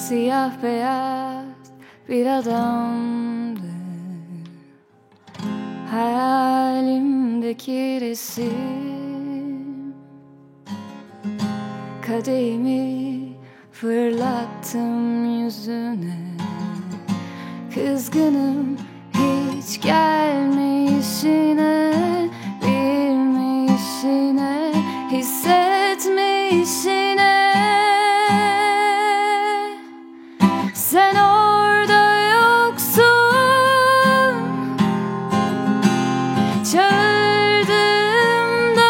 Siyah beyaz bir adamdı hayalimdeki resim. Kadehimi fırlattım yüzüne, kızgınım hiç gelmeyişine, bilmeyişine, hissetmeyişine. Sen orada yoksun, çağırdığımda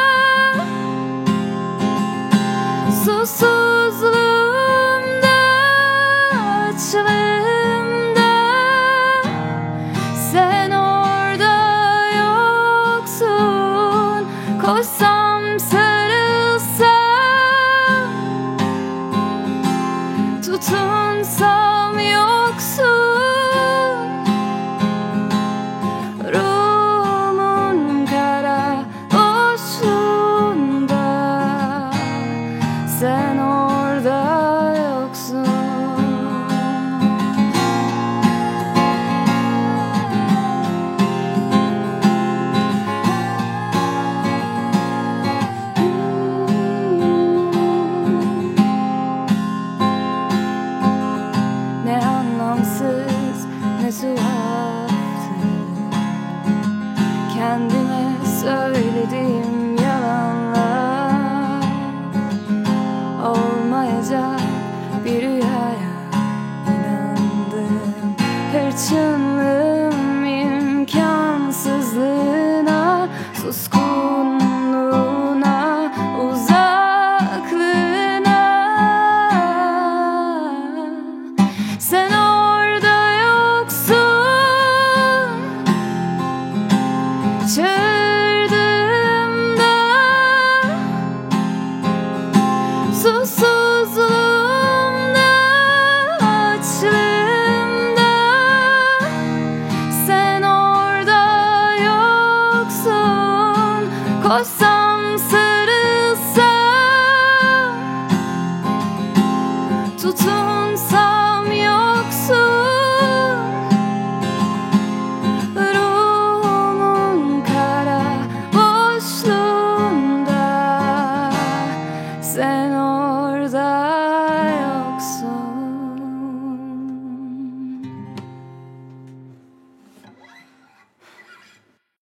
susuzluğumda, açlığımda. Sen orada yoksun, koşsam sarılsam, tutunsam yoksun. Ruhumun kara boşluğunda sen orada yoksun. Ne anlamsız, ne tuhaftı kendime söylediğim yalanlar. Olmayacak bir rüyaya inandım, hırçınlığım imkansızlığına, suskunluğuna, uzaklığına. Sen orada yoksun, çağırdığımda susuzluğumda, açlığımda. Sen orada yoksun, koşsam